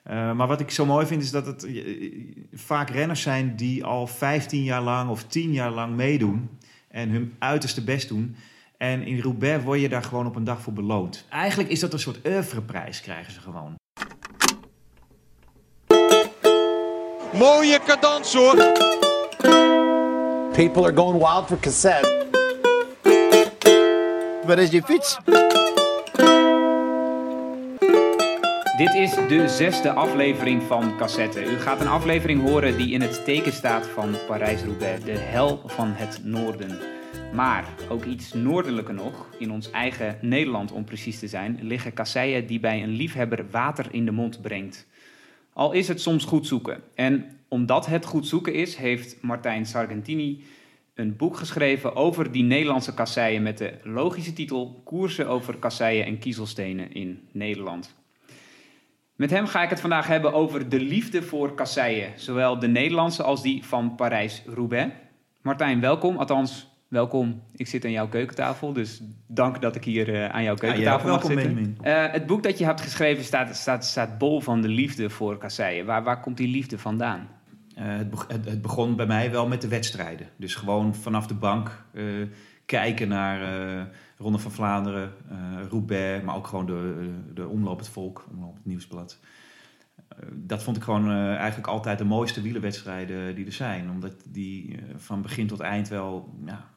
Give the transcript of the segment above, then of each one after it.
Maar wat ik zo mooi vind is dat het vaak renners zijn die al 15 jaar lang of 10 jaar lang meedoen. En hun uiterste best doen. En in Roubaix word je daar gewoon op een dag voor beloond. Eigenlijk is dat een soort oeuvreprijs, krijgen ze gewoon. Mooie cadans hoor. People are going wild for cassette. Waar is je fiets? Dit is de 6e aflevering van Cassette. U gaat een aflevering horen die in het teken staat van Parijs-Roubaix, de hel van het noorden. Maar ook iets noordelijker nog, in ons eigen Nederland om precies te zijn, liggen kasseien die bij een liefhebber water in de mond brengt. Al is het soms goed zoeken. En omdat het goed zoeken is, heeft Martijn Sargentini een boek geschreven over die Nederlandse kasseien met de logische titel Koersen over kasseien en kiezelstenen in Nederland. Met hem ga ik het vandaag hebben over de liefde voor kasseien, zowel de Nederlandse als die van Parijs-Roubaix. Martijn, welkom. Althans, welkom. Ik zit aan jouw keukentafel, dus dank dat ik hier aan jouw keukentafel mag zitten. Het boek dat je hebt geschreven staat bol van de liefde voor kasseien. Waar komt die liefde vandaan? Het begon bij mij wel met de wedstrijden. Dus gewoon vanaf de bank kijken naar Ronde van Vlaanderen, Roubaix, maar ook gewoon de Omloop het Volk, Omloop het Nieuwsblad. Dat vond ik gewoon eigenlijk altijd de mooiste wielerwedstrijden die er zijn. Omdat die van begin tot eind wel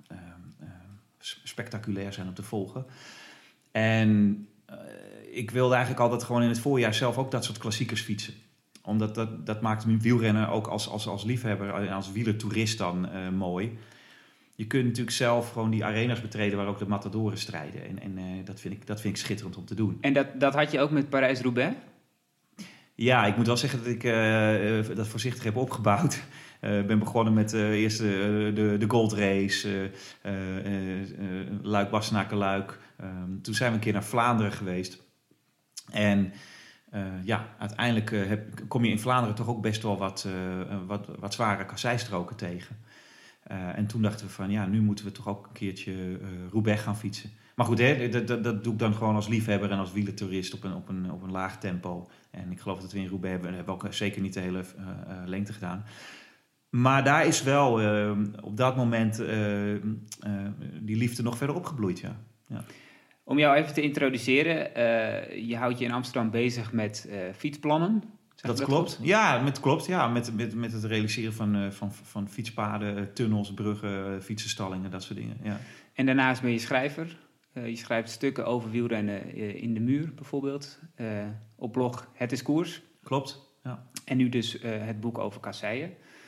spectaculair zijn om te volgen. En ik wilde eigenlijk altijd gewoon in het voorjaar zelf ook dat soort klassiekers fietsen. Omdat dat maakt wielrennen ook als liefhebber en als wielertoerist dan mooi. Je kunt natuurlijk zelf gewoon die arena's betreden waar ook de matadoren strijden. En dat vind ik schitterend om te doen. En dat had je ook met Parijs-Roubaix? Ja, ik moet wel zeggen dat ik dat voorzichtig heb opgebouwd. Ik ben begonnen met eerst de Gold Race, Luik-Bastenaken-Luik. Toen zijn we een keer naar Vlaanderen geweest. En uiteindelijk kom je in Vlaanderen toch ook best wel wat zware kasseistroken tegen. En toen dachten we van, nu moeten we toch ook een keertje Roubaix gaan fietsen. Maar goed, dat doe ik dan gewoon als liefhebber en als wielertoerist op een laag tempo. En ik geloof dat we in Roubaix hebben ook zeker niet de hele lengte gedaan. Maar daar is wel op dat moment die liefde nog verder opgebloeid, ja. Om jou even te introduceren, je houdt je in Amsterdam bezig met fietsplannen. Dat klopt. Klopt. Ja, met het realiseren van fietspaden, tunnels, bruggen, fietsenstallingen, dat soort dingen. Ja. En daarnaast ben je schrijver. Je schrijft stukken over wielrennen in de muur bijvoorbeeld. Op blog Het is Koers. Klopt, ja. En nu dus het boek over kasseien.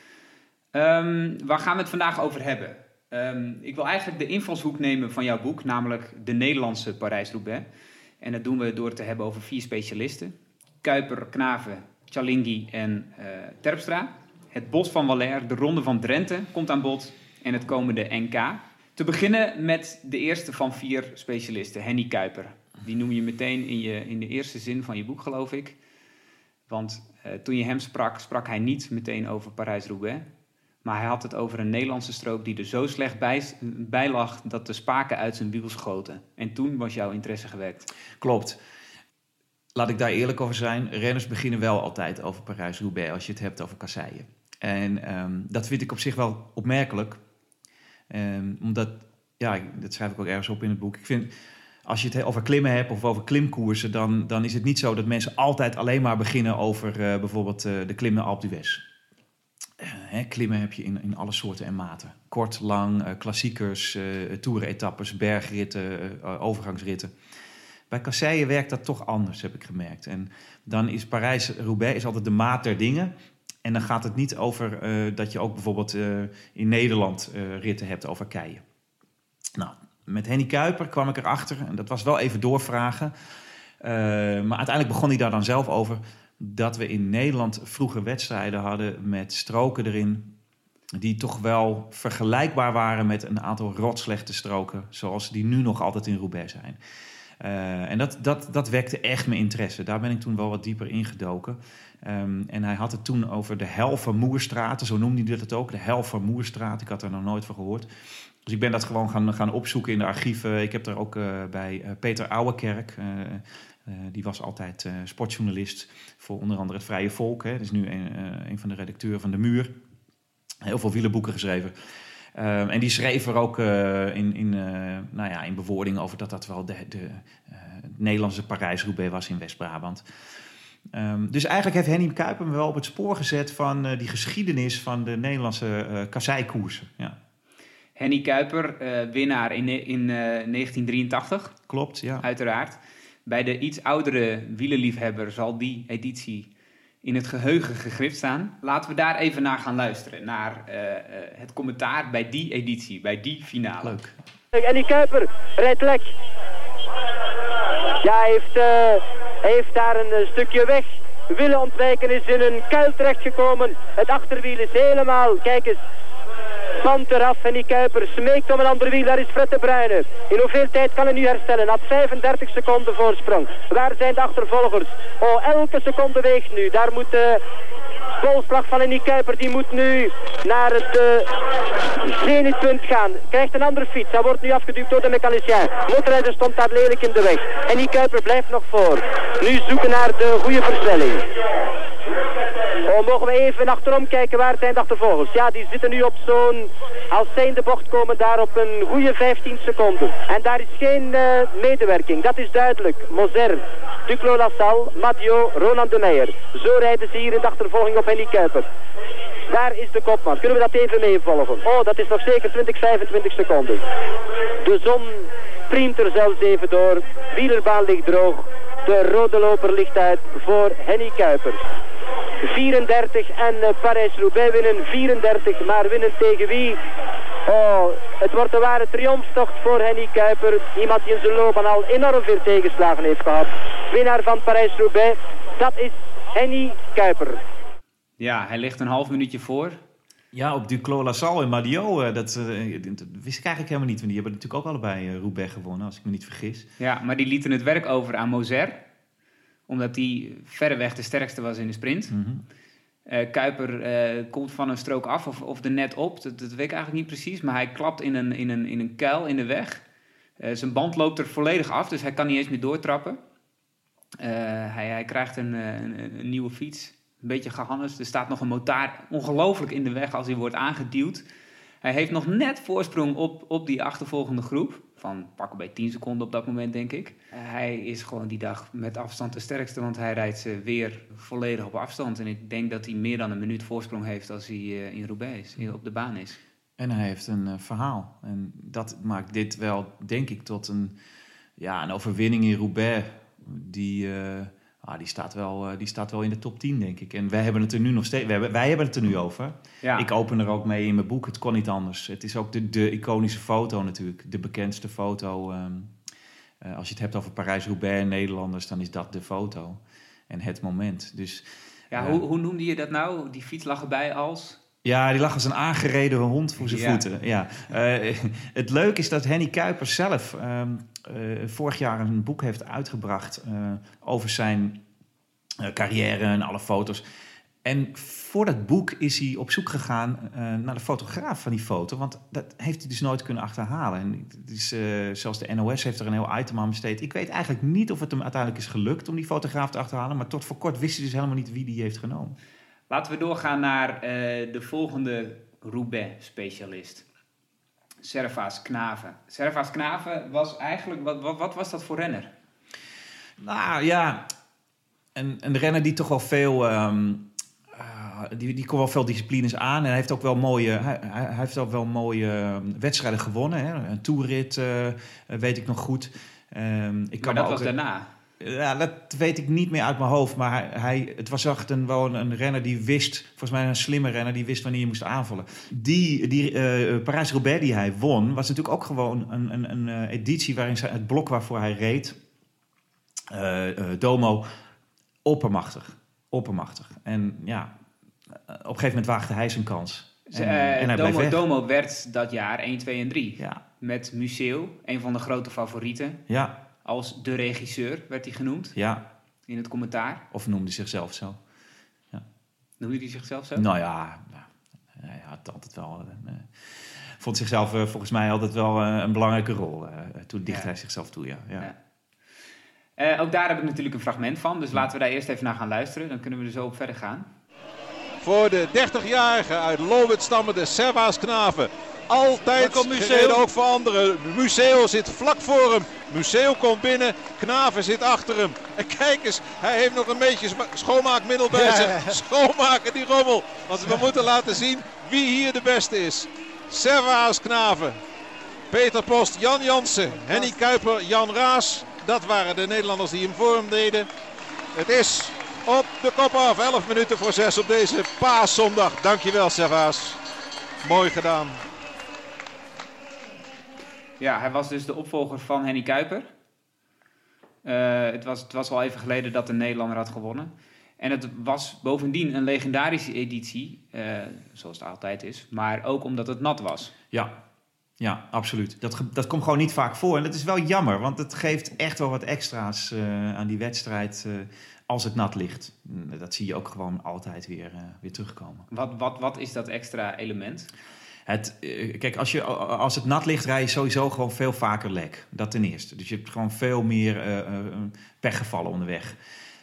Waar gaan we het vandaag over hebben? Ik wil eigenlijk de invalshoek nemen van jouw boek, namelijk de Nederlandse Parijs-Roubaix. En dat doen we door het te hebben over 4 specialisten. Kuiper, Knaven, Cialinghi en Terpstra. Het Bos van Waller, de Ronde van Drenthe komt aan bod en het komende NK. Te beginnen met de eerste van 4 specialisten, Henny Kuiper. Die noem je meteen in de eerste zin van je boek, geloof ik. Want toen je hem sprak hij niet meteen over Parijs-Roubaix. Maar hij had het over een Nederlandse strook die er zo slecht bij lag dat de spaken uit zijn wiel schoten. En toen was jouw interesse gewekt. Klopt. Laat ik daar eerlijk over zijn. Renners beginnen wel altijd over Parijs-Roubaix als je het hebt over kasseien. En dat vind ik op zich wel opmerkelijk. Omdat, dat schrijf ik ook ergens op in het boek. Ik vind, als je het over klimmen hebt of over klimkoersen, dan is het niet zo dat mensen altijd alleen maar beginnen over bijvoorbeeld de klim naar Alpe d'Huez. Klimmen heb je in alle soorten en maten. Kort, lang, klassiekers, toeren-etappes, bergritten, overgangsritten. Bij kasseien werkt dat toch anders, heb ik gemerkt. En dan is Parijs-Roubaix altijd de maat der dingen. En dan gaat het niet over dat je ook bijvoorbeeld in Nederland ritten hebt over keien. Nou, met Henny Kuiper kwam ik erachter, en dat was wel even doorvragen. Maar uiteindelijk begon hij daar dan zelf over, dat we in Nederland vroeger wedstrijden hadden met stroken erin die toch wel vergelijkbaar waren met een aantal rotslechte stroken, zoals die nu nog altijd in Roubaix zijn. En dat wekte echt mijn interesse. Daar ben ik toen wel wat dieper ingedoken. En hij had het toen over de hel van Moerstraten, zo noemde hij dat ook, de hel van Moerstraat. Ik had er nog nooit van gehoord. Dus ik ben dat gewoon gaan opzoeken in de archieven. Ik heb daar ook bij Peter Ouwekerk, Die was altijd sportjournalist voor onder andere Het Vrije Volk. Hè. Dat is nu een van de redacteuren van De Muur. Heel veel wielerboeken geschreven. En die schreef er ook in bewoordingen over dat wel de Nederlandse Parijs-Roubaix was in West-Brabant. Dus eigenlijk heeft Henny Kuiper me wel op het spoor gezet van die geschiedenis van de Nederlandse kasseikoersen. Ja. Henny Kuiper, winnaar in 1983. Klopt, ja. Uiteraard. Bij de iets oudere wielerliefhebber zal die editie in het geheugen gegrift staan. Laten we daar even naar gaan luisteren. Naar het commentaar bij die editie, bij die finale. Leuk. Henny Kuiper rijdt lek. Ja, hij heeft daar een stukje weg willen ontwijken, is in een kuil terechtgekomen. Het achterwiel is helemaal, kijk eens, band eraf. Henny Kuiper smeekt om een ander wiel, daar is Fred de Bruyne. In hoeveel tijd kan hij nu herstellen? Had 35 seconden voorsprong. Waar zijn de achtervolgers? Oh, elke seconde weegt nu. Daar moet de bolslag van Henny Kuiper, die moet nu naar het zenitpunt gaan. Krijgt een andere fiets, hij wordt nu afgeduwd door de mechanicien. Motorrijder stond daar lelijk in de weg. Henny Kuiper blijft nog voor. Nu zoeken naar de goede versnelling. Oh, mogen we even achterom kijken, waar zijn de achtervolgers? Ja, die zitten nu op zo'n, als zij in de bocht komen, daar op een goede 15 seconden. En daar is geen medewerking, dat is duidelijk. Moser, Duclos Lassalle, Madio, Roland de Meijer. Zo rijden ze hier in de achtervolging op Henny Kuiper. Daar is de kopman. Kunnen we dat even meevolgen? Oh, dat is nog zeker 20-25 seconden. De zon priemt er zelfs even door. Wielerbaan ligt droog. De rode loper ligt uit voor Henny Kuiper. 34 en Parijs-Roubaix winnen 34, maar winnen tegen wie? Oh, het wordt een ware triomftocht voor Henny Kuiper. Iemand die in zijn loopbaan al enorm veel tegenslagen heeft gehad. Winnaar van Parijs-Roubaix, dat is Henny Kuiper. Ja, hij ligt een half minuutje voor. Ja, op Duclos Lassalle en Madio, dat wist ik eigenlijk helemaal niet. Want die hebben natuurlijk ook allebei Roubaix gewonnen, als ik me niet vergis. Ja, maar die lieten het werk over aan Moser, omdat die verreweg de sterkste was in de sprint. Mm-hmm. Kuiper komt van een strook af of er net op, dat weet ik eigenlijk niet precies. Maar hij klapt in een kuil in de weg. Zijn band loopt er volledig af, dus hij kan niet eens meer doortrappen. Hij krijgt een nieuwe fiets. Een beetje gehannes. Er staat nog een motaar ongelooflijk in de weg als hij wordt aangeduwd. Hij heeft nog net voorsprong op die achtervolgende groep. Van pakken bij 10 seconden op dat moment, denk ik. Hij is gewoon die dag met afstand de sterkste, want hij rijdt ze weer volledig op afstand. En ik denk dat hij meer dan een minuut voorsprong heeft als hij in Roubaix is, op de baan is. En hij heeft een verhaal. En dat maakt dit wel, denk ik, tot een overwinning in Roubaix die staat wel in de top 10, denk ik. En wij hebben het er nu nog steeds. Wij hebben het er nu over. Ja. Ik open er ook mee in mijn boek. Het kon niet anders. Het is ook de iconische foto natuurlijk. De bekendste foto. Als je het hebt over Parijs-Roubaix en Nederlanders, dan is dat de foto. En het moment. Dus, hoe noemde je dat nou? Die fiets lag erbij als... Ja, die lag als een aangereden hond voor zijn voeten. Ja. Het leuke is dat Henny Kuiper zelf vorig jaar een boek heeft uitgebracht over zijn carrière en alle foto's. En voor dat boek is hij op zoek gegaan naar de fotograaf van die foto. Want dat heeft hij dus nooit kunnen achterhalen. En het is, zelfs de NOS heeft er een heel item aan besteed. Ik weet eigenlijk niet of het hem uiteindelijk is gelukt om die fotograaf te achterhalen. Maar tot voor kort wist hij dus helemaal niet wie die heeft genomen. Laten we doorgaan naar de volgende Roubaix-specialist. Servaas Knaven. Servaas Knaven was eigenlijk... Wat was dat voor renner? Nou ja, een renner die toch wel veel... Die kon wel veel disciplines aan. En hij heeft ook wel mooie wedstrijden gewonnen. Hè? Een toerrit weet ik nog goed. Maar dat was daarna... Ja, dat weet ik niet meer uit mijn hoofd. Maar het was echt wel een renner die wist... Volgens mij een slimme renner die wist wanneer je moest aanvallen. Die Parijs-Roubaix die hij won... was natuurlijk ook gewoon een editie... waarin het blok waarvoor hij reed... Domo, oppermachtig. En ja, op een gegeven moment waagde hij zijn kans. En hij bleef weg. Domo werd dat jaar 1, 2 en 3. Ja. Met Museeuw, een van de grote favorieten. Ja. Als de regisseur werd hij genoemd. Ja. In het commentaar. Of noemde hij zichzelf zo. Ja. Noemde hij zichzelf zo? Nou ja, hij had altijd wel... vond zichzelf volgens mij altijd wel een belangrijke rol. Toen dichtte hij zichzelf toe, ja. Ook daar heb ik natuurlijk een fragment van. Dus laten we daar eerst even naar gaan luisteren. Dan kunnen we er zo op verder gaan. Voor de 30-jarige uit Lowit stammende Servaas Knaven. Altijd gereden ook voor anderen. Museo zit vlak voor hem. Museo komt binnen. Knaven zit achter hem. En kijk eens, hij heeft nog een beetje schoonmaakmiddel bij zich. Schoonmaken die rommel. Want we moeten laten zien wie hier de beste is. Servaas Knaven. Peter Post, Jan Jansen, Henny Kuiper, Jan Raas. Dat waren de Nederlanders die hem voor hem deden. Het is op de kop af. 11 minuten voor 6 op deze paaszondag. Dankjewel Servaas. Mooi gedaan. Ja, hij was dus de opvolger van Henny Kuiper. Het was al even geleden dat een Nederlander had gewonnen. En het was bovendien een legendarische editie, zoals het altijd is. Maar ook omdat het nat was. Ja, absoluut. Dat komt gewoon niet vaak voor. En dat is wel jammer, want het geeft echt wel wat extra's aan die wedstrijd als het nat ligt. Dat zie je ook gewoon altijd weer terugkomen. Wat is dat extra element? Kijk, als het nat ligt, rij je sowieso gewoon veel vaker lek. Dat ten eerste. Dus je hebt gewoon veel meer pechgevallen onderweg.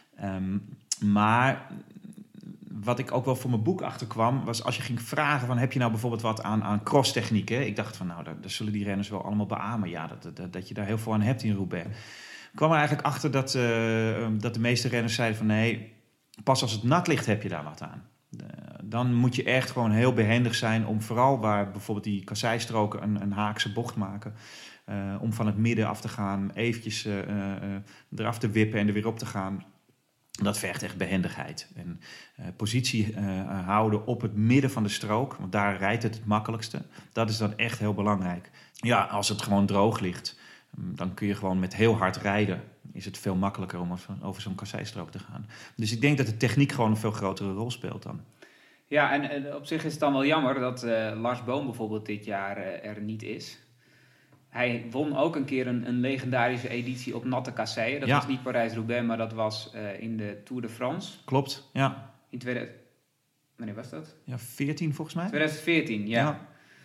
Maar wat ik ook wel voor mijn boek achterkwam, was als je ging vragen van heb je nou bijvoorbeeld wat aan crosstechniek. Hè? Ik dacht van nou, daar zullen die renners wel allemaal beamen. Ja, dat je daar heel veel aan hebt in Roubaix. Ik kwam er eigenlijk achter dat de meeste renners zeiden van nee, pas als het nat ligt heb je daar wat aan. Dan moet je echt gewoon heel behendig zijn om vooral waar bijvoorbeeld die kasseistroken een haakse bocht maken. Om van het midden af te gaan, eventjes eraf te wippen en er weer op te gaan. Dat vergt echt behendigheid. En positie houden op het midden van de strook, want daar rijdt het makkelijkste. Dat is dan echt heel belangrijk. Ja, als het gewoon droog ligt, dan kun je gewoon met heel hard rijden. Is het veel makkelijker om over zo'n kasseistrook te gaan. Dus ik denk dat de techniek gewoon een veel grotere rol speelt dan. Ja, en op zich is het dan wel jammer dat Lars Boom bijvoorbeeld dit jaar er niet is. Hij won ook een keer een legendarische editie op natte kasseien. Dat was niet Parijs-Roubaix, maar dat was in de Tour de France. Klopt, ja. Wanneer was dat? Ja, 14 volgens mij. 2014, ja.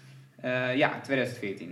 2014.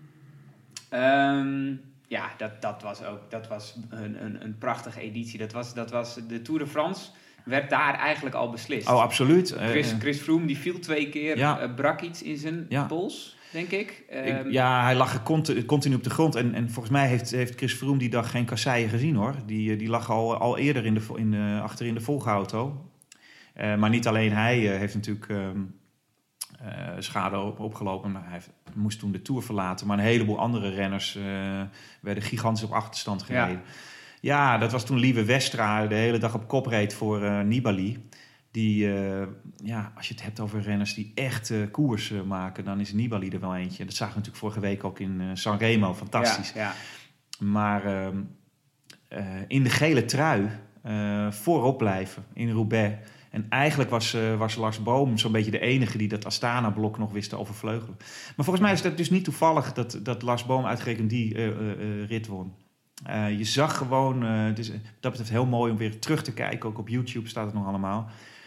Dat was een prachtige editie. Dat was de Tour de France. Werd daar eigenlijk al beslist. Oh, absoluut. Chris Froome die viel 2 keer, brak iets in zijn pols, denk ik. Hij lag continu op de grond. En volgens mij heeft Chris Froome die dag geen kasseien gezien hoor. Die lag al eerder achter in de volgauto. Maar niet alleen hij heeft natuurlijk schade opgelopen. Hij moest toen de Tour verlaten. Maar een heleboel andere renners werden gigantisch op achterstand gereden. Ja, dat was toen Lieve Westra de hele dag op kop reed voor Nibali. Die, als je het hebt over renners die echt koers maken, dan is Nibali er wel eentje. Dat zagen we natuurlijk vorige week ook in Sanremo, fantastisch. Ja. Maar in de gele trui voorop blijven in Roubaix. En eigenlijk was Lars Boom zo'n beetje de enige die dat Astana-blok nog wist te overvleugelen. Maar volgens mij is dat dus niet toevallig dat Lars Boom uitgerekend die rit won. Je zag gewoon, dat betreft heel mooi om weer terug te kijken. Ook op YouTube staat het nog allemaal.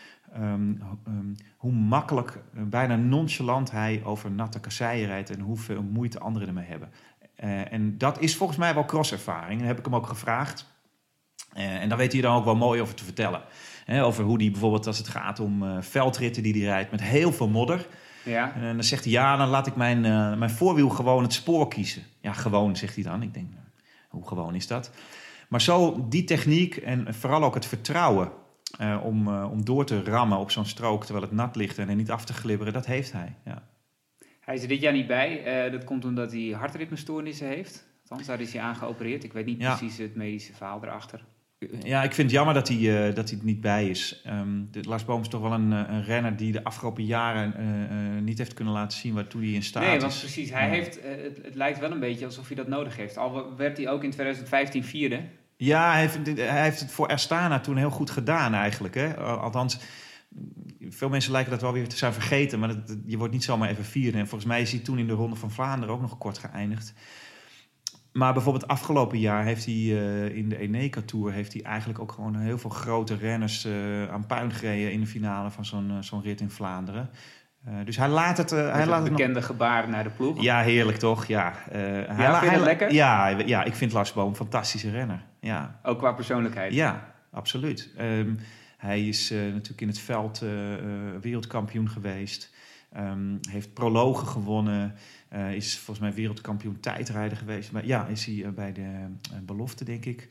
Hoe makkelijk, bijna nonchalant hij over natte kasseien rijdt en hoeveel moeite anderen ermee hebben. En dat is volgens mij wel crosservaring. Dat heb ik hem ook gevraagd. En daar weet hij dan ook wel mooi over te vertellen. Over hoe hij bijvoorbeeld als het gaat om veldritten die hij rijdt met heel veel modder. Ja. En dan zegt hij, dan laat ik mijn voorwiel gewoon het spoor kiezen. Ja, gewoon, zegt hij dan. Ik denk, hoe gewoon is dat? Maar zo die techniek en vooral ook het vertrouwen om door te rammen op zo'n strook terwijl het nat ligt en er niet af te glibberen, dat heeft hij. Ja. Hij is er dit jaar niet bij. Dat komt omdat hij hartritmestoornissen heeft. Althans, daar is hij aan geopereerd. Ik weet niet precies het medische verhaal erachter. Ja, ik vind het jammer dat hij er niet bij is. Lars Boom is toch wel een renner die de afgelopen jaren niet heeft kunnen laten zien waartoe hij in staat is. Nee, want precies. Hij heeft, het lijkt wel een beetje alsof hij dat nodig heeft. Al werd hij ook in 2015 vierde. Ja, hij heeft het voor Astana toen heel goed gedaan eigenlijk. Hè? Althans, veel mensen lijken dat wel weer te zijn vergeten. Maar je wordt niet zomaar even vierde. En volgens mij is hij toen in de Ronde van Vlaanderen ook nog kort geëindigd. Maar bijvoorbeeld afgelopen jaar heeft hij in de Eneca Tour heeft hij eigenlijk ook gewoon heel veel grote renners aan puin gereden in de finale van zo'n rit in Vlaanderen. Dus hij laat het... het bekende gebaar naar de ploeg. Ja, heerlijk toch? Ja. Vind je het lekker? Ja, ik vind Lars Boom een fantastische renner. Ja. Ook qua persoonlijkheid? Ja, absoluut. Hij is natuurlijk in het veld wereldkampioen geweest. Heeft prologen gewonnen. Is volgens mij wereldkampioen tijdrijder geweest. Maar ja, is hij bij de belofte, denk ik.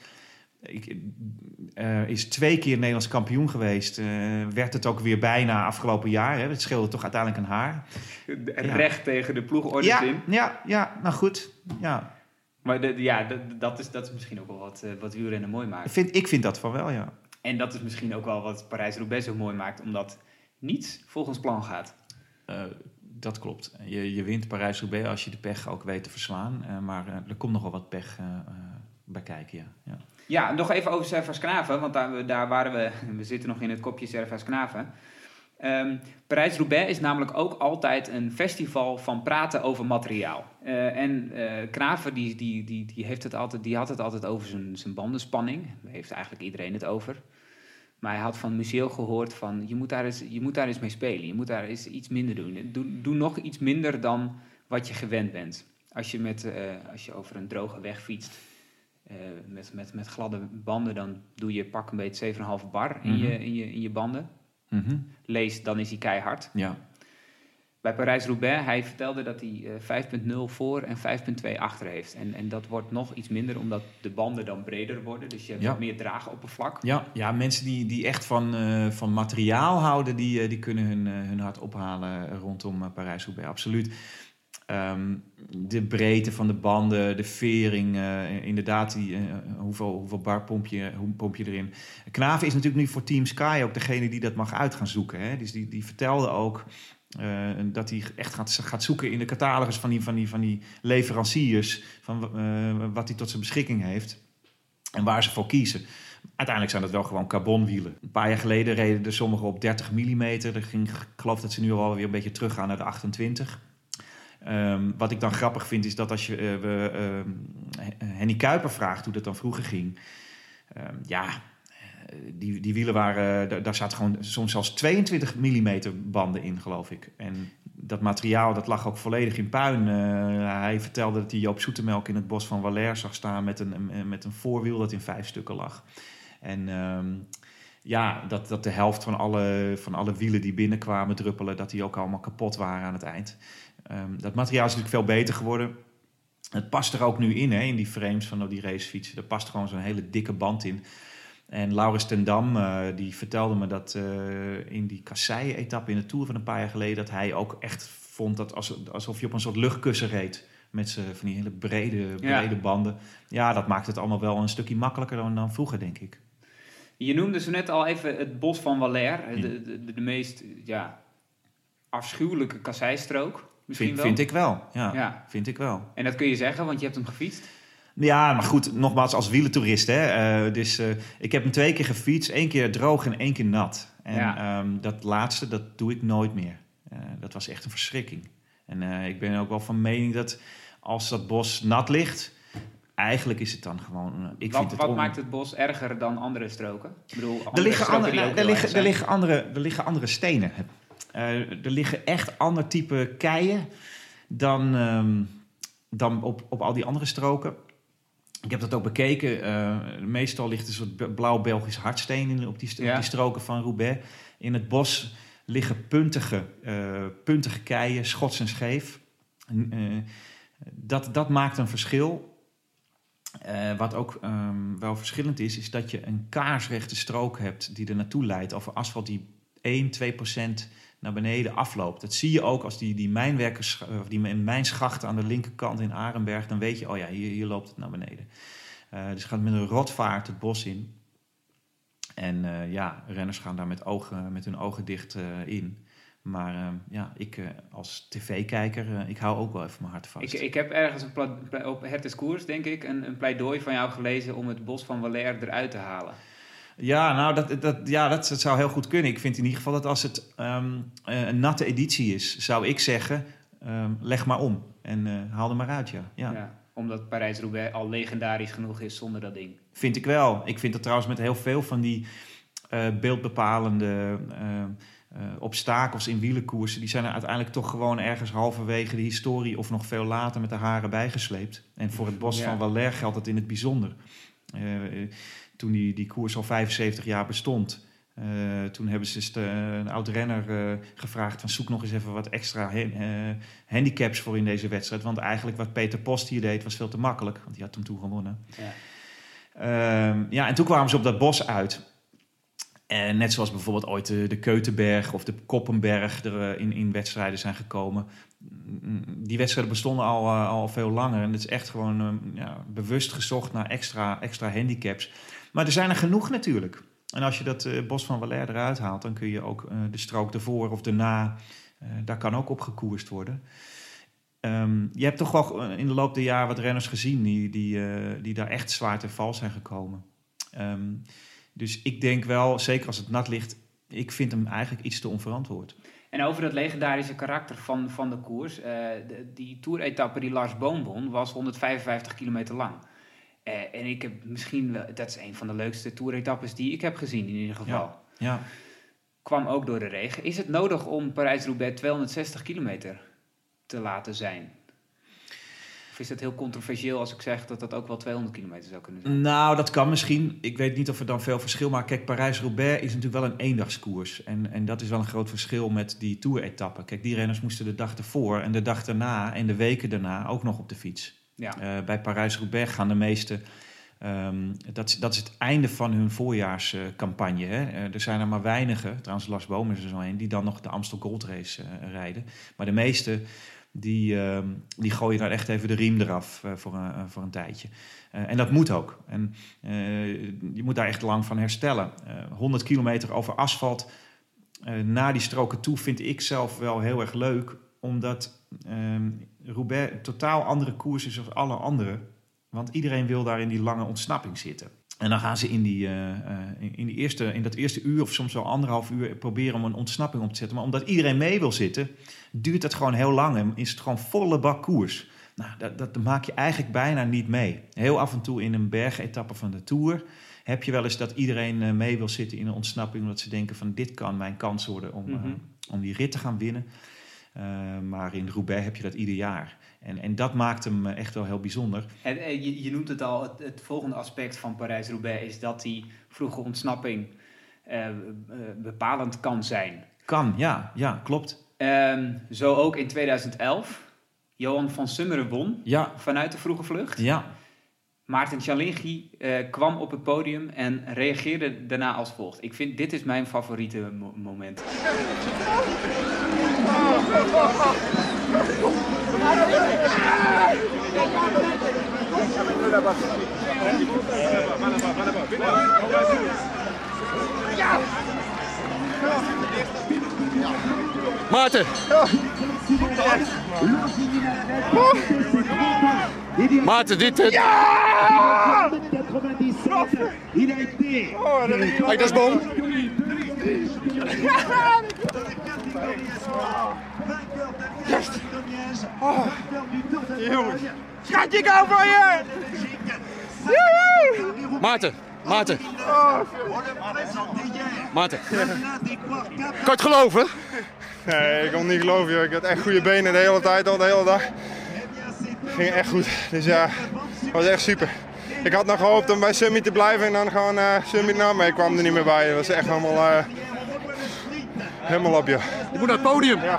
Is 2 keer Nederlands kampioen geweest. Werd het ook weer bijna afgelopen jaar. Hè? Het scheelde toch uiteindelijk een haar. Recht tegen de ploegorders in. Ja, nou goed. Ja. Maar dat is misschien ook wel wat wielrennen mooi maakt. Ik vind dat van wel, ja. En dat is misschien ook wel wat Parijs-Roubaix zo mooi maakt. Omdat niets volgens plan gaat. Dat klopt. Je wint Parijs-Roubaix als je de pech ook weet te verslaan. Maar er komt nogal wat pech bij kijken, ja. Ja, nog even over Servaas-Knaven. Want daar waren we zitten nog in het kopje Servaas-Knaven. Parijs-Roubaix is namelijk ook altijd een festival van praten over materiaal. Knaven die had het altijd over zijn bandenspanning. Daar heeft eigenlijk iedereen het over. Maar hij had van Museeuw gehoord van je moet daar eens mee spelen. Je moet daar eens iets minder doen. Doe nog iets minder dan wat je gewend bent. Als je over een droge weg fietst met gladde banden, dan doe je pak een beetje 7,5 bar in je banden. Mm-hmm. Lees, dan is hij keihard. Ja. Bij Parijs-Roubaix, hij vertelde dat hij 5.0 voor en 5.2 achter heeft. En dat wordt nog iets minder, omdat de banden dan breder worden. Dus je hebt wat meer draagoppervlak. Ja, mensen die echt van materiaal houden, die kunnen hun hart ophalen rondom Parijs-Roubaix. Absoluut. De breedte van de banden, de vering, inderdaad, hoeveel bar pomp je erin. Knaven is natuurlijk nu voor Team Sky ook degene die dat mag uit gaan zoeken. Hè? Dus die vertelde ook dat hij echt gaat zoeken in de catalogus van die leveranciers, van wat hij tot zijn beschikking heeft en waar ze voor kiezen. Uiteindelijk zijn dat wel gewoon carbonwielen. Een paar jaar geleden reden er sommigen op 30 mm. Ik geloof dat ze nu al weer een beetje teruggaan naar de 28. Wat ik dan grappig vind is dat als je Henny Kuiper vraagt hoe dat dan vroeger ging. Die wielen waren, daar zaten gewoon soms zelfs 22 mm banden in, geloof ik. En dat materiaal, dat lag ook volledig in puin. Hij vertelde dat hij Joop Zoetemelk in het bos van Valère zag staan met een voorwiel dat in 5 stukken lag. En dat de helft van alle wielen die binnenkwamen druppelen, dat die ook allemaal kapot waren aan het eind. Dat materiaal is natuurlijk veel beter geworden. Het past er ook nu in die frames van die racefietsen. Er past gewoon zo'n hele dikke band in. En Laurens ten Dam, die vertelde me dat in die kasseien-etappe in de Tour van een paar jaar geleden, dat hij ook echt vond dat alsof je op een soort luchtkussen reed. Met van die hele brede banden. Ja, dat maakt het allemaal wel een stukje makkelijker dan vroeger, denk ik. Je noemde zo net al even het bos van Valère. De meest afschuwelijke kasseistrook. Vind ik wel. Ja, vind ik wel. En dat kun je zeggen, want je hebt hem gefietst? Ja, maar goed, nogmaals als wielentoerist. Dus ik heb hem 2 keer gefietst. 1 keer droog en 1 keer nat. En dat laatste, dat doe ik nooit meer. Dat was echt een verschrikking. En ik ben ook wel van mening dat als dat bos nat ligt, eigenlijk is het dan gewoon... Wat maakt het bos erger dan andere stroken? Ik bedoel, er liggen andere stenen. Er liggen echt ander type keien dan op al die andere stroken. Ik heb dat ook bekeken. Meestal ligt een soort blauw Belgisch hardsteen op die stroken van Roubaix. In het bos liggen puntige keien, schots en scheef. Dat maakt een verschil. Wat ook wel verschillend is dat je een kaarsrechte strook hebt die er naartoe leidt over asfalt die 1-2% naar beneden afloopt. Dat zie je ook als die mijnwerkers, of die mijnschachten aan de linkerkant in Arenberg, dan weet je, hier loopt het naar beneden. Dus je gaat met een rotvaart het bos in. En renners gaan daar met hun ogen dicht in. Maar ik als tv-kijker, ik hou ook wel even mijn hart vast. Ik heb ergens op Het Koers, denk ik, een pleidooi van jou gelezen om het bos van Valère eruit te halen. Ja, nou, dat zou heel goed kunnen. Ik vind in ieder geval dat als het een natte editie is, zou ik zeggen, leg maar om en haal er maar uit, ja. Omdat Parijs-Roubaix al legendarisch genoeg is zonder dat ding. Vind ik wel. Ik vind dat trouwens met heel veel van die beeldbepalende obstakels in wielerkoersen, die zijn er uiteindelijk toch gewoon ergens halverwege de historie of nog veel later met de haren bijgesleept. En voor het bos van Valère geldt dat in het bijzonder. Toen die koers al 75 jaar bestond. Toen hebben ze een oud-renner gevraagd van zoek nog eens even wat extra handicaps voor in deze wedstrijd. Want eigenlijk wat Peter Post hier deed was veel te makkelijk. Want die had hem toen gewonnen. Ja. En toen kwamen ze op dat bos uit. En net zoals bijvoorbeeld ooit de Keutenberg of de Koppenberg er in wedstrijden zijn gekomen. Die wedstrijden bestonden al veel langer. En het is echt gewoon bewust gezocht naar extra handicaps. Maar er zijn er genoeg natuurlijk. En als je dat bos van Valais eruit haalt, dan kun je ook de strook ervoor of erna, daar kan ook op gekoerst worden. Je hebt toch wel in de loop der jaren wat renners gezien die daar echt zwaar ten val zijn gekomen. Dus ik denk wel, zeker als het nat ligt, ik vind hem eigenlijk iets te onverantwoord. En over dat legendarische karakter van de koers. Die toeretappe die Lars Boom won was 155 kilometer lang. En ik heb misschien wel, dat is een van de leukste toeretappes die ik heb gezien in ieder geval. Ja. Kwam ook door de regen. Is het nodig om Parijs-Roubaix 260 kilometer te laten zijn? Of is het heel controversieel als ik zeg dat dat ook wel 200 kilometer zou kunnen zijn? Nou, dat kan misschien. Ik weet niet of er dan veel verschil maakt. Kijk, Parijs-Roubaix is natuurlijk wel een eendagskoers. En dat is wel een groot verschil met die toeretappen. Kijk, die renners moesten de dag ervoor en de dag daarna en de weken daarna ook nog op de fiets. Ja. Bij Parijs-Roubaix gaan de meeste... dat is het einde van hun voorjaarscampagne. Er zijn er maar weinigen, trouwens Lars Boom is er zo een, die dan nog de Amstel Gold Race rijden. Maar de meeste... Die gooien daar echt even de riem eraf voor een tijdje. En dat moet ook. En je moet daar echt lang van herstellen. 100 kilometer over asfalt naar die stroken toe vind ik zelf wel heel erg leuk. Omdat Roubaix een totaal andere koers is dan alle andere. Want iedereen wil daar in die lange ontsnapping zitten. En dan gaan ze in dat eerste uur of soms wel 1,5 uur proberen om een ontsnapping op te zetten. Maar omdat iedereen mee wil zitten, duurt het gewoon heel lang en is het gewoon volle bak koers. Nou, dat maak je eigenlijk bijna niet mee. Heel af en toe in een bergetappe van de Tour heb je wel eens dat iedereen mee wil zitten in een ontsnapping. Omdat ze denken van dit kan mijn kans worden om die rit te gaan winnen. Maar in Roubaix heb je dat ieder jaar. En dat maakt hem echt wel heel bijzonder. En je noemt het al, het volgende aspect van Parijs-Roubaix is dat die vroege ontsnapping bepalend kan zijn. Kan, ja, klopt. Zo ook in 2011. Johan van Summeren won vanuit de vroege vlucht. Ja. Maarten Cialinghi kwam op het podium en reageerde daarna als volgt. Ik vind, dit is mijn favoriete moment. Maarten! Maarten, dit... Ja! Kijk, dat is Boom. Yes! Oh. Jongens. Schatje, ik hou van je! Maarten. Maarten. Kan je het geloven? Nee, ik kon het niet geloven. Joh. Ik had echt goede benen de hele tijd, al de hele dag. Ging echt goed. Dus ja, het was echt super. Ik had nog gehoopt om bij Summit te blijven en dan gewoon Summit naar, maar ik kwam er niet meer bij. Het was echt helemaal op, joh. Je moet naar het podium. Ja.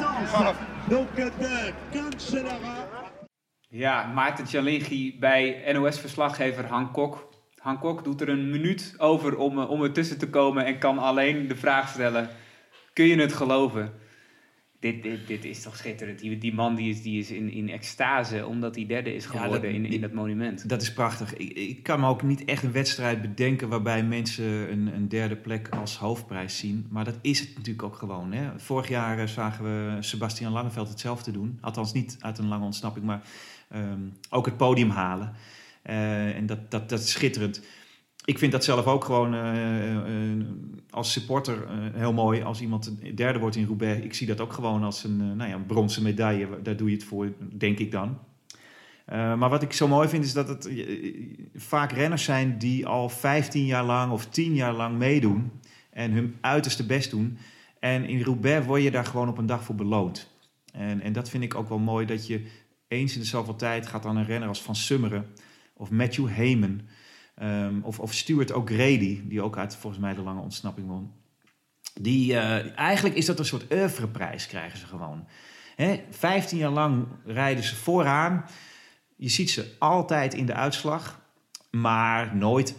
Ja, Maarten Cialinghi bij NOS-verslaggever Han Kok. Han Kok doet er een minuut over om ertussen te komen en kan alleen de vraag stellen: kun je het geloven? Dit is toch schitterend. Die man die is in extase omdat hij derde is geworden in dat monument. Dat is prachtig. Ik kan me ook niet echt een wedstrijd bedenken waarbij mensen een derde plek als hoofdprijs zien. Maar dat is het natuurlijk ook gewoon. Hè? Vorig jaar zagen we Sebastian Langeveld hetzelfde doen. Althans niet uit een lange ontsnapping, maar ook het podium halen. En dat is schitterend. Ik vind dat zelf ook gewoon als supporter heel mooi als iemand derde wordt in Roubaix. Ik zie dat ook gewoon als een bronzen medaille. Daar doe je het voor, denk ik dan. Maar wat ik zo mooi vind is dat het vaak renners zijn die al 15 jaar lang of 10 jaar lang meedoen. En hun uiterste best doen. En in Roubaix word je daar gewoon op een dag voor beloond. En dat vind ik ook wel mooi dat je eens in de zoveel tijd gaat aan een renner als Van Summeren of Matthew Hayman. Of Stuart O'Grady, die ook uit volgens mij de lange ontsnapping won. Eigenlijk is dat een soort oeuvreprijs, krijgen ze gewoon. 15 jaar lang rijden ze vooraan. Je ziet ze altijd in de uitslag, maar nooit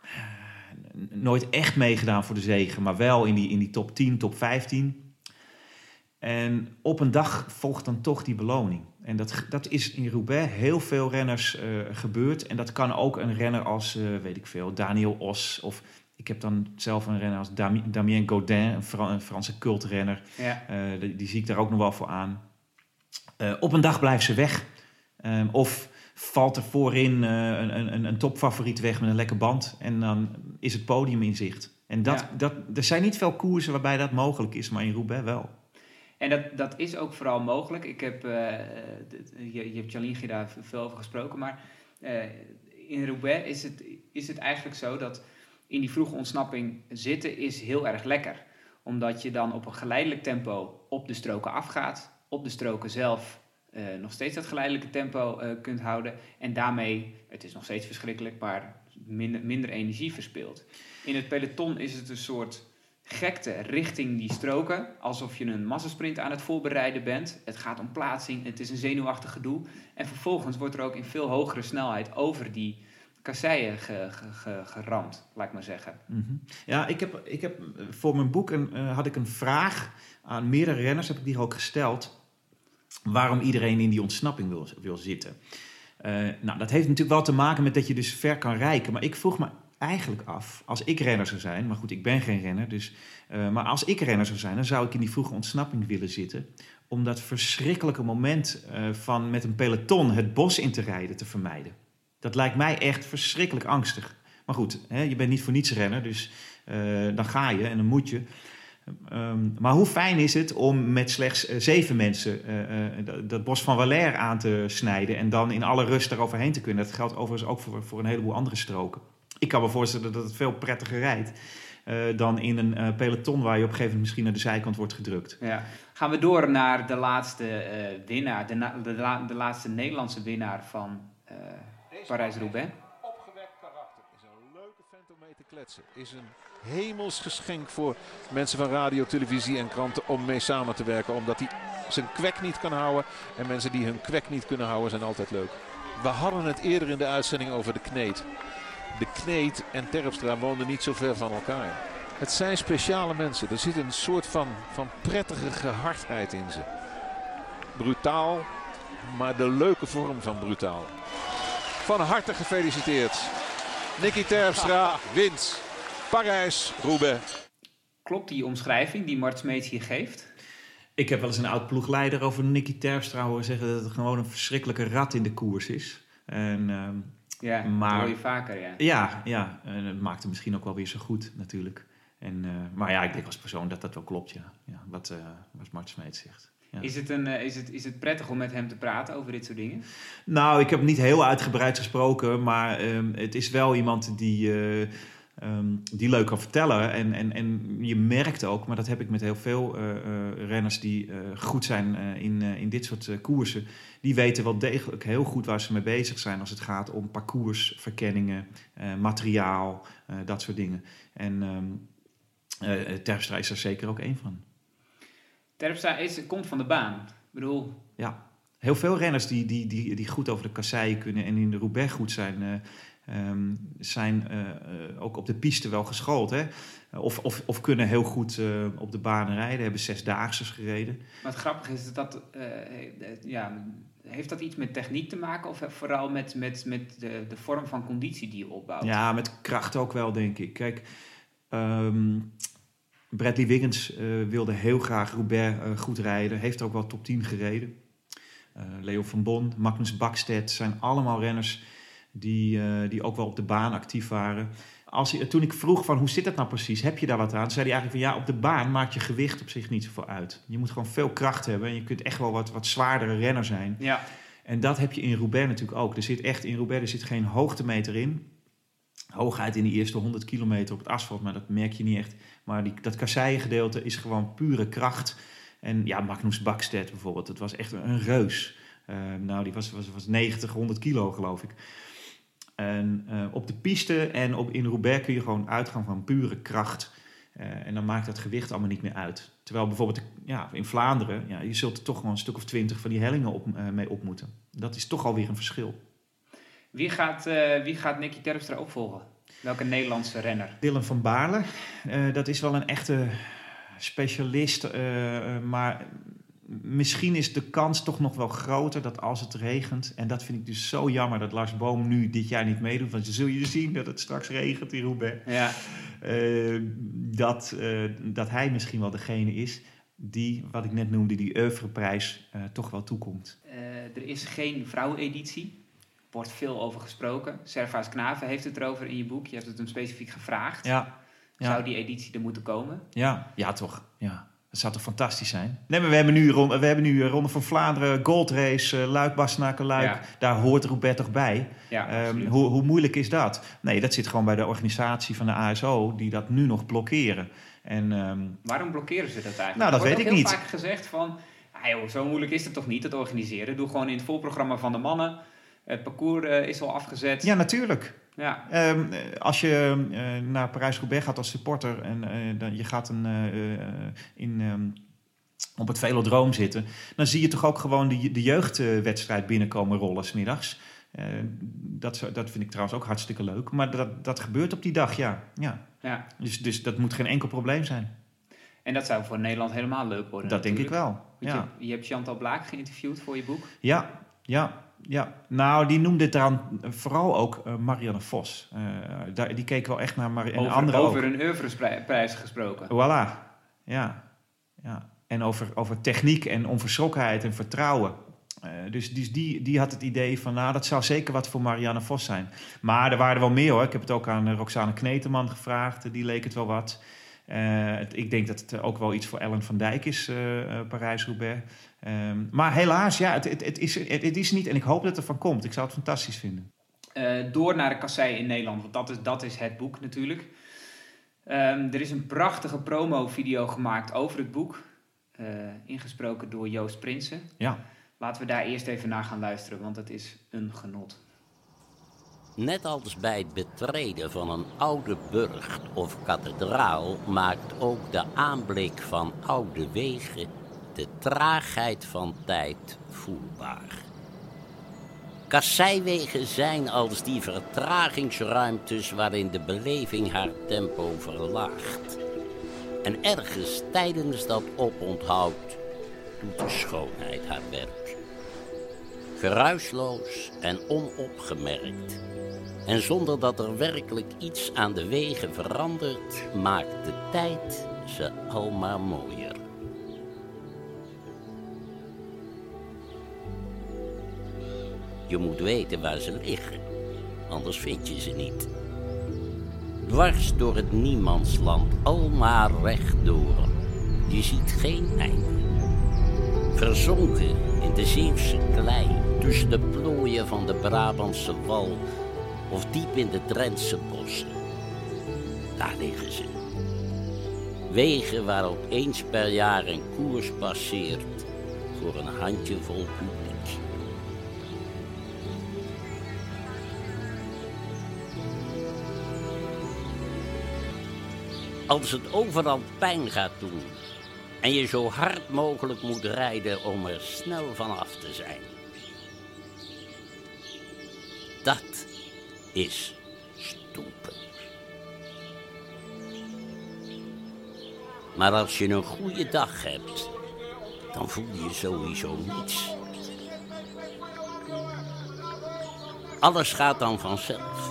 echt meegedaan voor de zege. Maar wel in die top 10, top 15. En op een dag volgt dan toch die beloning. En dat is in Roubaix heel veel renners gebeurd. En dat kan ook een renner als, Daniel Os. Of ik heb dan zelf een renner als Damien Gaudin, een Franse cultrenner. Ja. Die zie ik daar ook nog wel voor aan. Op een dag blijft ze weg. Of valt er voorin een topfavoriet weg met een lekker band. En dan is het podium in zicht. En er zijn niet veel koersen waarbij dat mogelijk is, maar in Roubaix wel. En dat is ook vooral mogelijk. Ik heb, je hebt Jalingi daar veel over gesproken, maar in Roubaix is het eigenlijk zo dat in die vroege ontsnapping zitten is heel erg lekker. Omdat je dan op een geleidelijk tempo op de stroken afgaat, op de stroken zelf nog steeds dat geleidelijke tempo kunt houden. En daarmee, het is nog steeds verschrikkelijk, maar minder energie verspilt. In het peloton is het een soort gekte richting die stroken, alsof je een massasprint aan het voorbereiden bent. Het gaat om plaatsing, het is een zenuwachtig gedoe. En vervolgens wordt er ook in veel hogere snelheid over die kasseien geramd, laat ik maar zeggen. Mm-hmm. Ja, ik heb voor mijn boek had ik een vraag aan meerdere renners, heb ik die ook gesteld, waarom iedereen in die ontsnapping wil zitten. Dat heeft natuurlijk wel te maken met dat je dus ver kan rijken. Maar ik vroeg me eigenlijk af, als ik renner zou zijn, maar goed, ik ben geen renner, maar als ik renner zou zijn, dan zou ik in die vroege ontsnapping willen zitten, om dat verschrikkelijke moment van met een peloton het bos in te rijden te vermijden. Dat lijkt mij echt verschrikkelijk angstig. Maar goed, je bent niet voor niets renner, dus dan ga je en dan moet je. Maar hoe fijn is het om met slechts 7 mensen dat bos van Valère aan te snijden en dan in alle rust eroverheen te kunnen. Dat geldt overigens ook voor een heleboel andere stroken. Ik kan me voorstellen dat het veel prettiger rijdt dan in een peloton waar je op een gegeven moment misschien naar de zijkant wordt gedrukt. Ja. Gaan we door naar de laatste winnaar, de laatste Nederlandse winnaar van Parijs-Roubaix. Opgewekt karakter. Is een leuke vent om mee te kletsen. Is een hemels geschenk voor mensen van radio, televisie en kranten om mee samen te werken. Omdat hij zijn kwek niet kan houden. En mensen die hun kwek niet kunnen houden zijn altijd leuk. We hadden het eerder in de uitzending over de Kneet. De Kneet en Terpstra woonden niet zo ver van elkaar. Het zijn speciale mensen. Er zit een soort van prettige gehardheid in ze. Brutaal, maar de leuke vorm van brutaal. Van harte gefeliciteerd. Nicky Terpstra wint Parijs-Roubaix. Klopt die omschrijving die Mart Smeets hier geeft? Ik heb wel eens een oud ploegleider over Nicky Terpstra horen zeggen dat het gewoon een verschrikkelijke rat in de koers is. Maar dat hoor je vaker, ja. Ja, en het maakt hem misschien ook wel weer zo goed natuurlijk. Maar ja, ik denk als persoon dat wel klopt, ja. Wat Mart Smeets zegt. Ja. Is het prettig om met hem te praten over dit soort dingen? Nou, ik heb niet heel uitgebreid gesproken, maar het is wel iemand die leuk kan vertellen. En je merkt ook, maar dat heb ik met heel veel renners die goed zijn in dit soort koersen. Die weten wel degelijk heel goed waar ze mee bezig zijn als het gaat om parcoursverkenningen, materiaal, dat soort dingen. En Terpstra is er zeker ook één van. Terpstra komt van de baan. Ik bedoel... Ja, heel veel renners die goed over de kasseien kunnen en in de Roubaix goed zijn ook op de piste wel geschoold. Hè? Of kunnen heel goed op de banen rijden. Hebben 6-daagses gereden. Maar het grappige is dat heeft dat iets met techniek te maken? Of vooral met de vorm van conditie die je opbouwt? Ja, met kracht ook wel, denk ik. Kijk, Bradley Wiggins wilde heel graag Roubaix goed rijden. Heeft ook wel top 10 gereden. Leo van Bon, Magnus Bakstedt zijn allemaal renners die ook wel op de baan actief waren. Toen ik vroeg van hoe zit dat nou precies, heb je daar wat aan? Zei hij eigenlijk van ja, op de baan maakt je gewicht op zich niet zoveel uit. Je moet gewoon veel kracht hebben en je kunt echt wel wat zwaardere renner zijn. Ja. En dat heb je in Roubaix natuurlijk ook. In Roubaix zit geen hoogtemeter in. Hooguit in die eerste 100 kilometer op het asfalt, maar dat merk je niet echt. Maar dat kasseiengedeelte is gewoon pure kracht. En ja, Magnus Bakstedt bijvoorbeeld, dat was echt een reus. Die was 90, 100 kilo geloof ik. En op de piste en in Roubaix kun je gewoon uitgaan van pure kracht. En dan maakt het gewicht allemaal niet meer uit. Terwijl bijvoorbeeld in Vlaanderen, je zult er toch gewoon een stuk of 20 van die hellingen mee op moeten. Dat is toch alweer een verschil. Wie gaat Nicky Terpstra opvolgen? Welke Nederlandse renner? Dylan van Baarle, dat is wel een echte specialist. Maar misschien is de kans toch nog wel groter dat als het regent... en dat vind ik dus zo jammer dat Lars Boom nu dit jaar niet meedoet... want je zul je zien dat het straks regent in Roubaix. Ja. Dat hij misschien wel degene is die, wat ik net noemde, die oeuvreprijs toch wel toekomt. Er is geen vrouweneditie. Er wordt veel over gesproken. Servaas Knaven heeft het erover in je boek. Je hebt het hem specifiek gevraagd. Ja. Zou die editie er moeten komen? Ja, toch. Ja. Dat zou toch fantastisch zijn? Nee, maar we hebben nu Ronde van Vlaanderen, Gold Race, Luik, Bastenaken-Luik. Ja. Daar hoort Roubaix toch bij? Ja, hoe moeilijk is dat? Nee, dat zit gewoon bij de organisatie van de ASO, die dat nu nog blokkeren. Waarom blokkeren ze dat eigenlijk? Nou, dat weet ik niet. Er wordt heel vaak gezegd van, zo moeilijk is het toch niet, het organiseren. Doe gewoon in het voorprogramma van de mannen. Het parcours is al afgezet. Ja, natuurlijk. Ja. Als je naar Parijs-Roubaix gaat als supporter en je gaat op het velodroom zitten, dan zie je toch ook gewoon de jeugdwedstrijd binnenkomen rollen 's middags. Dat vind ik trouwens ook hartstikke leuk. Maar dat gebeurt op die dag, ja. Dus dat moet geen enkel probleem zijn. En dat zou voor Nederland helemaal leuk worden. Dat natuurlijk. Denk ik wel. Ja. Je hebt Chantal Blaak geïnterviewd voor je boek. Ja. Nou, die noemde het dan vooral ook Marianne Vos. Die keek wel echt naar Marianne. Over een oeuvreprijs gesproken. Voilà, ja. En over techniek en onverschrokkenheid en vertrouwen. Dus die had het idee van, dat zou zeker wat voor Marianne Vos zijn. Maar er waren er wel meer hoor. Ik heb het ook aan Roxane Kneteman gevraagd. Die leek het wel wat. Ik denk dat het ook wel iets voor Ellen van Dijk is, Parijs-Roubaix. Maar helaas, het is niet en ik hoop dat het ervan komt. Ik zou het fantastisch vinden. Door naar de kassei in Nederland, want dat is het boek natuurlijk. Er is een prachtige promo-video gemaakt over het boek. Ingesproken door Joost Prinsen. Ja. Laten we daar eerst even naar gaan luisteren, want het is een genot. Net als bij het betreden van een oude burcht of kathedraal maakt ook de aanblik van oude wegen de traagheid van tijd voelbaar. Kasseiwegen zijn als die vertragingsruimtes waarin de beleving haar tempo verlaagt. En ergens tijdens dat oponthoud doet de schoonheid haar werk. Geruisloos en onopgemerkt. En zonder dat er werkelijk iets aan de wegen verandert, maakt de tijd ze almaar mooier. Je moet weten waar ze liggen, anders vind je ze niet. Dwars door het niemandsland, almaar rechtdoor. Je ziet geen einde. Verzonken in de Zeeuwse klei, tussen de plooien van de Brabantse wal of diep in de Drentse bossen. Daar liggen ze. Wegen waarop eens per jaar een koers passeert voor een handjevol publiek. Als het overal pijn gaat doen en je zo hard mogelijk moet rijden om er snel vanaf te zijn. Dat is stoepen. Maar als je een goede dag hebt, dan voel je sowieso niets. Alles gaat dan vanzelf.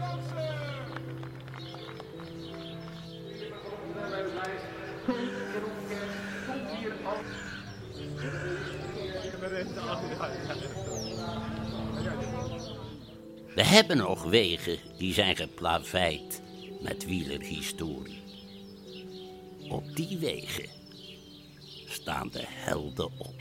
We hebben nog wegen die zijn geplaveid met wielerhistorie. Op die wegen staan de helden op.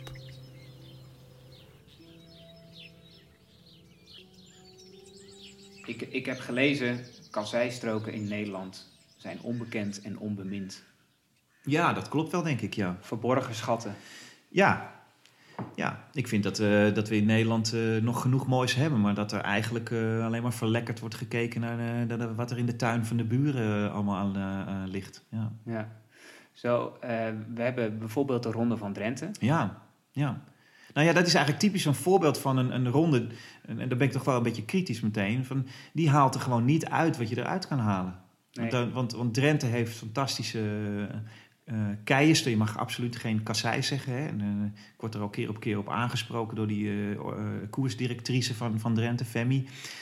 Ik heb gelezen, kasseistroken in Nederland zijn onbekend en onbemind. Ja, dat klopt wel, denk ik, ja. Verborgen schatten. Ja. Ja, ik vind dat we in Nederland nog genoeg moois hebben, maar dat er eigenlijk alleen maar verlekkerd wordt gekeken naar wat er in de tuin van de buren allemaal ligt. Ja. Ja. Zo, we hebben bijvoorbeeld de Ronde van Drenthe. Ja. Nou ja, dat is eigenlijk typisch een voorbeeld van een ronde, en daar ben ik toch wel een beetje kritisch meteen, van die haalt er gewoon niet uit wat je eruit kan halen. Nee. Want Drenthe heeft fantastische keiers, je mag absoluut geen kassei zeggen. Hè? En, ik word er al keer op keer op aangesproken door die koersdirectrice van Drenthe, Femi.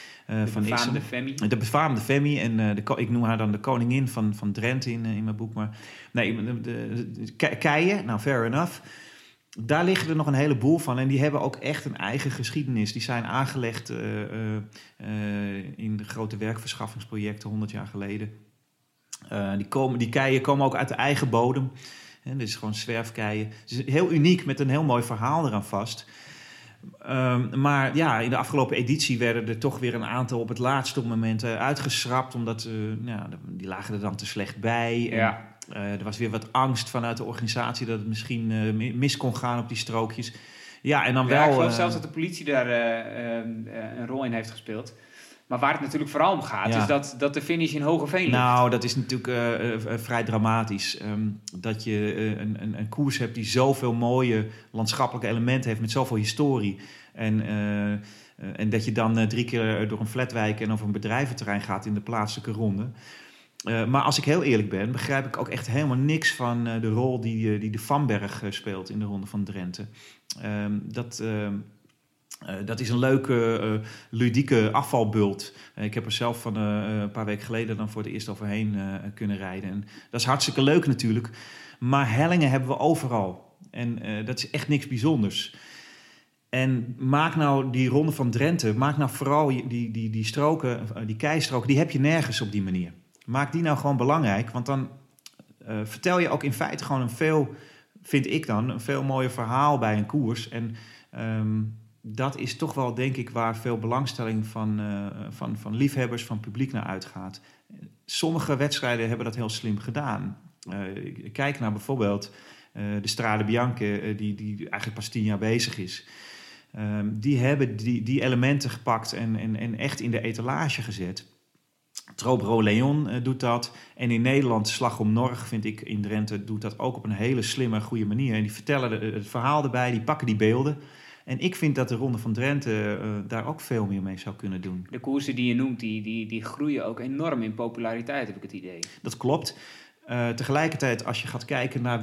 De befaamde Femi. En ik noem haar dan de koningin van Drenthe in mijn boek. Maar nee, de keien, nou fair enough. Daar liggen er nog een heleboel van. En die hebben ook echt een eigen geschiedenis. Die zijn aangelegd in de grote werkverschaffingsprojecten 100 jaar geleden. Die keien komen ook uit de eigen bodem. Dit is gewoon zwerfkeien. Het is heel uniek met een heel mooi verhaal eraan vast. Maar ja, in de afgelopen editie werden er toch weer een aantal op het laatste moment uitgeschrapt. Omdat die lagen er dan te slecht bij. Ja. Er was weer wat angst vanuit de organisatie dat het misschien mis kon gaan op die strookjes. Ja, en dan wel. Ik geloof zelfs dat de politie daar een rol in heeft gespeeld. Maar waar het natuurlijk vooral om gaat, is dat de finish in Hogeveen ligt. Nou, dat is natuurlijk vrij dramatisch. Dat je een koers hebt die zoveel mooie landschappelijke elementen heeft met zoveel historie. En dat je dan 3 keer door een flatwijk en over een bedrijventerrein gaat in de plaatselijke ronde. Maar als ik heel eerlijk ben, begrijp ik ook echt helemaal niks van de rol die de Vanberg speelt in de Ronde van Drenthe. Dat is een leuke, ludieke afvalbult. Ik heb er zelf van een paar weken geleden dan voor het eerst overheen kunnen rijden. En dat is hartstikke leuk natuurlijk. Maar hellingen hebben we overal. En dat is echt niks bijzonders. En maak nou die Ronde van Drenthe, maak nou vooral die stroken, die keistroken, die heb je nergens op die manier. Maak die nou gewoon belangrijk, want dan vertel je ook in feite gewoon een veel mooier verhaal bij een koers. En dat is toch wel, denk ik, waar veel belangstelling van liefhebbers, van publiek naar uitgaat. Sommige wedstrijden hebben dat heel slim gedaan. Kijk naar bijvoorbeeld de Strade Bianche, die eigenlijk pas 10 jaar bezig is. Die hebben die elementen gepakt en echt in de etalage gezet. Trobro Leon doet dat. En in Nederland, Slag om Norg, vind ik, in Drenthe, doet dat ook op een hele slimme, goede manier. En die vertellen het verhaal erbij, die pakken die beelden. En ik vind dat de Ronde van Drenthe daar ook veel meer mee zou kunnen doen. De koersen die je noemt, die groeien ook enorm in populariteit, heb ik het idee. Dat klopt. Tegelijkertijd, als je gaat kijken naar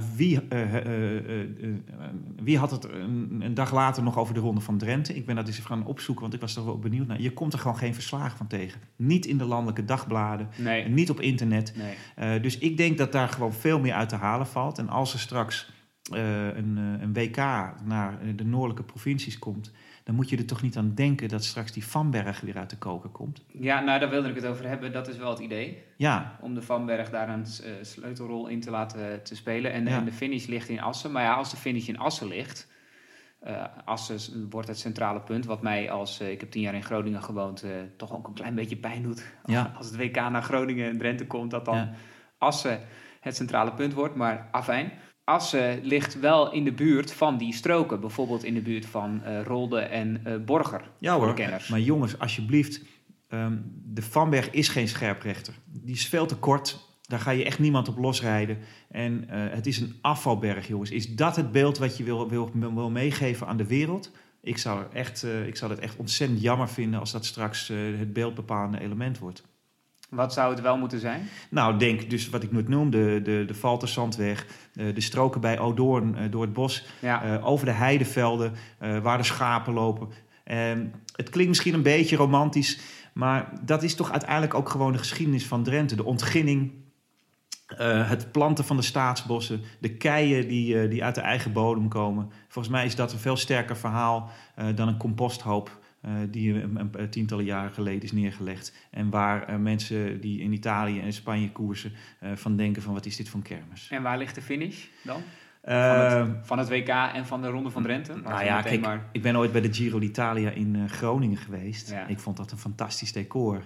wie had het een dag later nog over de Ronde van Drenthe. Ik ben dat eens gaan opzoeken, want ik was er wel benieuwd naar. Je komt er gewoon geen verslagen van tegen. Niet in de landelijke dagbladen, nee. Niet op internet. Nee. Dus ik denk dat daar gewoon veel meer uit te halen valt. En als er straks een WK naar de noordelijke provincies komt, dan moet je er toch niet aan denken dat straks die Vanberg weer uit de koker komt. Ja, nou, daar wilde ik het over hebben. Dat is wel het idee. Ja. Om de Vanberg daar een sleutelrol in te laten spelen. En de finish ligt in Assen. Maar ja, als de finish in Assen ligt, Assen wordt het centrale punt. Wat mij ik heb 10 jaar in Groningen gewoond, toch ook een klein beetje pijn doet. Als het WK naar Groningen en Drenthe komt, dat dan Assen het centrale punt wordt. Maar afijn. Assen ligt wel in de buurt van die stroken. Bijvoorbeeld in de buurt van Rolde en Borger. Ja hoor, kenners. Maar jongens, alsjeblieft. De Vanberg is geen scherprechter. Die is veel te kort. Daar ga je echt niemand op losrijden. En het is een afvalberg, jongens. Is dat het beeld wat je wil meegeven aan de wereld? Ik zou het echt ontzettend jammer vinden als dat straks het beeldbepalende element wordt. Wat zou het wel moeten zijn? Nou, denk dus wat ik net noemde, de Valtersandweg, de stroken bij Odoorn door het bos, over de heidevelden waar de schapen lopen. Het klinkt misschien een beetje romantisch, maar dat is toch uiteindelijk ook gewoon de geschiedenis van Drenthe. De ontginning, het planten van de staatsbossen, de keien die uit de eigen bodem komen. Volgens mij is dat een veel sterker verhaal dan een composthoop die een tientallen jaren geleden is neergelegd. En waar mensen die in Italië en Spanje koersen van denken van wat is dit voor een kermis. En waar ligt de finish dan? Van het WK en van de Ronde van Drenthe? Nou ja, kijk, ik ben ooit bij de Giro d'Italia in Groningen geweest. Ja. Ik vond dat een fantastisch decor.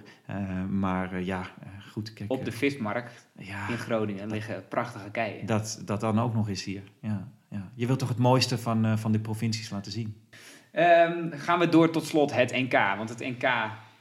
Goed. Kijk, op de vismarkt in Groningen liggen prachtige keien. Dat dan ook nog eens hier, ja. Ja. Je wilt toch het mooiste van de provincies laten zien? Gaan we door tot slot het NK. Want het NK,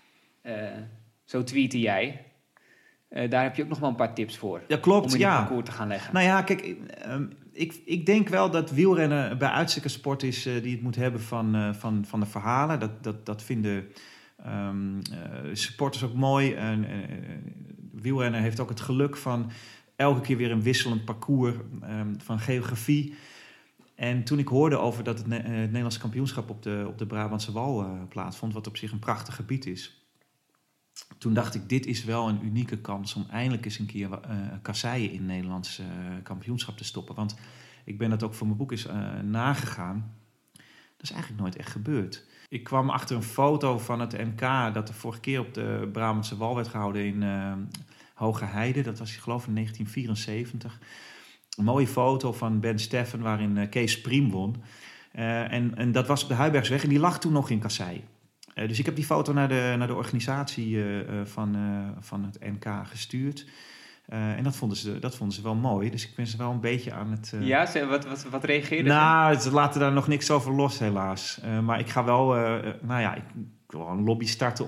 zo tweette jij... daar heb je ook nog wel een paar tips voor. Ja, klopt. Om in het parcours te gaan leggen. Nou ja, kijk, ik denk wel dat wielrennen bij uitstek een sport is die het moet hebben van de verhalen. Dat vinden supporters ook mooi. Wielrennen heeft ook het geluk van elke keer weer een wisselend parcours van geografie. En toen ik hoorde over dat het Nederlandse kampioenschap op de Brabantse Wal plaatsvond, wat op zich een prachtig gebied is, toen dacht ik, dit is wel een unieke kans om eindelijk eens een keer kasseien in het Nederlands kampioenschap te stoppen. Want ik ben dat ook voor mijn boek eens nagegaan. Dat is eigenlijk nooit echt gebeurd. Ik kwam achter een foto van het NK dat de vorige keer op de Brabantse Wal werd gehouden in Hoge Heide. Dat was, ik geloof, in 1974. Een mooie foto van Ben Steffen waarin Kees Priem won. En dat was op de Huibergsweg en die lag toen nog in kasseien. Dus ik heb die foto naar de organisatie van het NK gestuurd. En dat vonden ze wel mooi. Dus ik ben ze wel een beetje aan het... Ja, wat reageerde ze? Nou, ze laten daar nog niks over los helaas. Maar ik ga wel... ik wil een lobby starten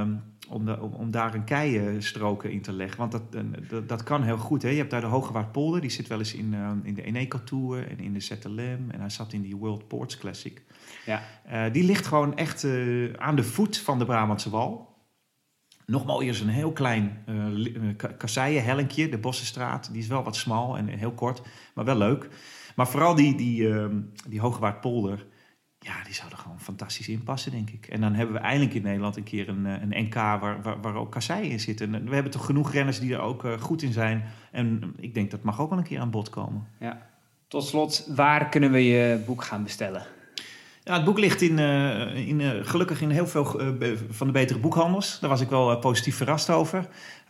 om daar een keistroken in te leggen. Want dat kan heel goed. Hè? Je hebt daar de Hogewaardpolder. Die zit wel eens in de Eneco Tour en in de ZLM. En hij zat in die World Ports Classic. Ja. Die ligt gewoon echt aan de voet van de Brabantse Wal. Nog mooier is een heel klein kasseienhellinkje, de Bossenstraat. Die is wel wat smal en heel kort, maar wel leuk. Maar vooral die Hogewaardpolder, ja, die zou er gewoon fantastisch in passen, denk ik. En dan hebben we eindelijk in Nederland een keer een NK waar ook kasseien in zitten. En we hebben toch genoeg renners die er ook goed in zijn. En ik denk dat mag ook wel een keer aan bod komen. Ja. Tot slot, waar kunnen we je boek gaan bestellen? Ja, het boek ligt gelukkig in heel veel van de betere boekhandels. Daar was ik wel positief verrast over.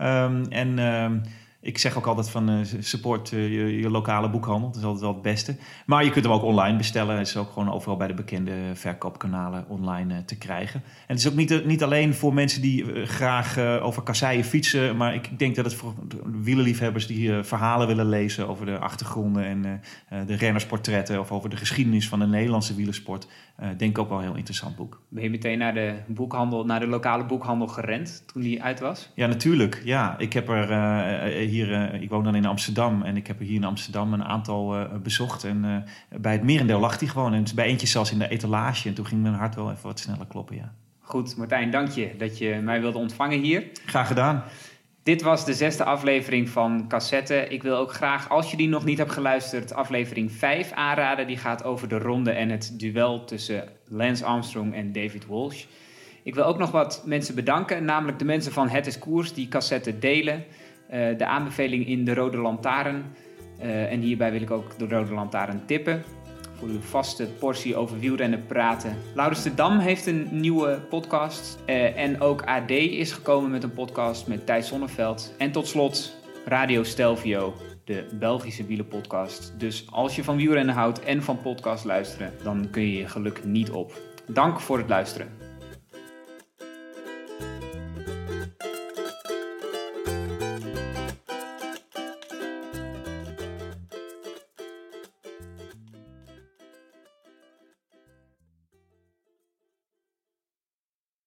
Ik zeg ook altijd van support je lokale boekhandel. Dat is altijd wel het beste. Maar je kunt hem ook online bestellen. Het is ook gewoon overal bij de bekende verkoopkanalen online te krijgen. En het is ook niet alleen voor mensen die graag over kasseien fietsen. Maar ik denk dat het voor wielerliefhebbers die verhalen willen lezen over de achtergronden en de rennersportretten of over de geschiedenis van de Nederlandse wielersport. Denk ik ook wel een heel interessant boek. Ben je meteen naar de lokale boekhandel gerend toen die uit was? Ja, natuurlijk. Ja, ik heb ik woon dan in Amsterdam en ik heb er hier in Amsterdam een aantal bezocht. En bij het merendeel lag die gewoon. En bij eentje zelfs in de etalage. En toen ging mijn hart wel even wat sneller kloppen, ja. Goed, Martijn, dank je dat je mij wilde ontvangen hier. Graag gedaan. Dit was de 6e aflevering van Cassette. Ik wil ook graag, als je die nog niet hebt geluisterd, aflevering 5 aanraden. Die gaat over de ronde en het duel tussen Lance Armstrong en David Walsh. Ik wil ook nog wat mensen bedanken, namelijk de mensen van Het is Koers die Cassette delen. De aanbeveling in de Rode Lantaarn. En hierbij wil ik ook de Rode Lantaarn tippen. Voor uw vaste portie over wielrennen praten. Laurens de Dam heeft een nieuwe podcast. En ook AD is gekomen met een podcast met Thijs Zonneveld. En tot slot Radio Stelvio, de Belgische wielerpodcast. Dus als je van wielrennen houdt en van podcast luisteren, dan kun je je geluk niet op. Dank voor het luisteren.